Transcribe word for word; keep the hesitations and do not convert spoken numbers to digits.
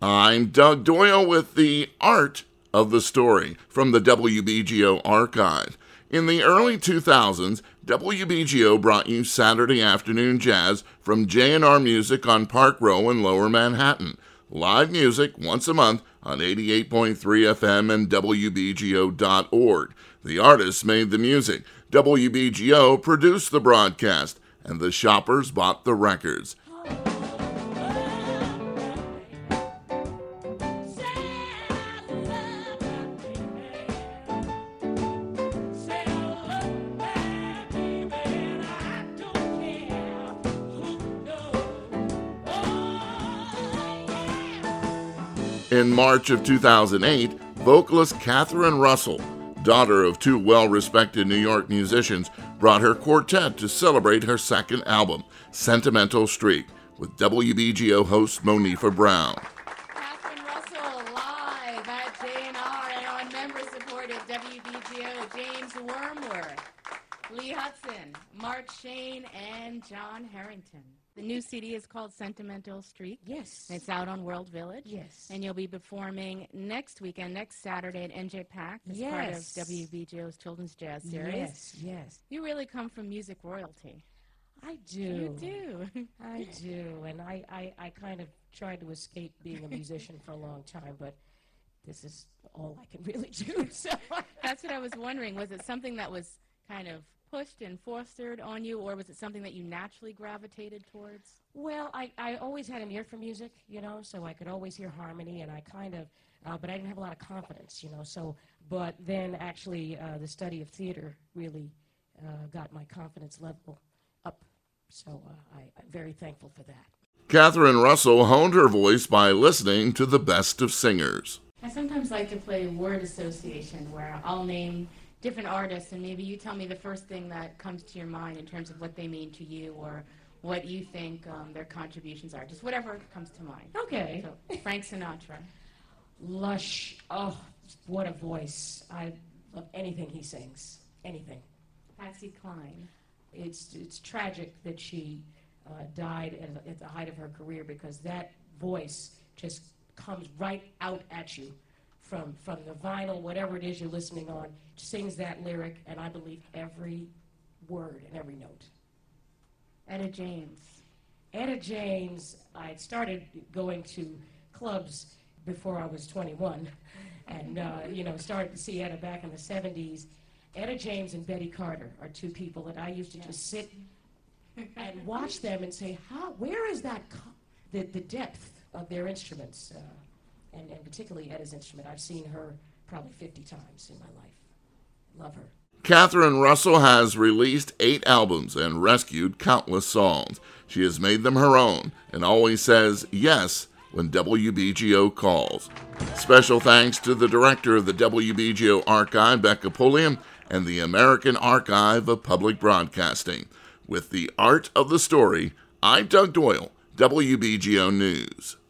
I'm Doug Doyle with the Art of the Story from the W B G O archive. In the early two thousands, W B G O brought you Saturday afternoon jazz from J and R Music on Park Row in Lower Manhattan. Live music once a month on eighty-eight point three F M and W B G O dot org. The artists made the music. W B G O produced the broadcast, and the shoppers bought the records. In March of two thousand eight, vocalist Catherine Russell, daughter of two well-respected New York musicians, brought her quartet to celebrate her second album, Sentimental Streak, with W B G O host Monifa Brown. Catherine Russell live at J and R and on member-supported W B G O, James Wormworth, Lee Hudson, Mark Shane, and John Harrington. The new C D is called Sentimental Streak. Yes. It's out on World Village. Yes. And you'll be performing next weekend, next Saturday at N J Pack as yes. part of W B G O's Children's Jazz Series. Yes, yes. You really come from music royalty. I do. You do. I do. And I, I, I kind of tried to escape being a musician for a long time, but this is all I can really do. So that's what I was wondering. Was it something that was kind of pushed and fostered on you, or was it something that you naturally gravitated towards? Well, I, I always had an ear for music, you know, so I could always hear harmony, and I kind of, uh, but I didn't have a lot of confidence, you know, so, but then actually uh, the study of theater really uh, got my confidence level up, so uh, I, I'm very thankful for that. Catherine Russell honed her voice by listening to the best of singers. I sometimes like to play word association, where I'll name different artists, and maybe you tell me the first thing that comes to your mind in terms of what they mean to you or what you think um, their contributions are. Just whatever comes to mind. Okay. So, Frank Sinatra. Lush. Oh, what a voice. I love anything he sings. Anything. Patsy Cline. It's it's tragic that she uh, died at, at the height of her career, because that voice just comes right out at you. From, from the vinyl, whatever it is you're listening on, sings that lyric, and I believe every word and every note. Etta James. Etta James, I started going to clubs before I was twenty-one, and uh, you know, started to see Etta back in the seventies. Etta James and Betty Carter are two people that I used to yes. just sit and watch them and say, how, where is that, co- the, the depth of their instruments? Uh, And, and particularly Etta's instrument. I've seen her probably fifty times in my life. Love her. Catherine Russell has released eight albums and rescued countless songs. She has made them her own and always says yes when W B G O calls. Special thanks to the director of the W B G O Archive, Becca Pulliam, and the American Archive of Public Broadcasting. With the Art of the Story, I'm Doug Doyle, W B G O News.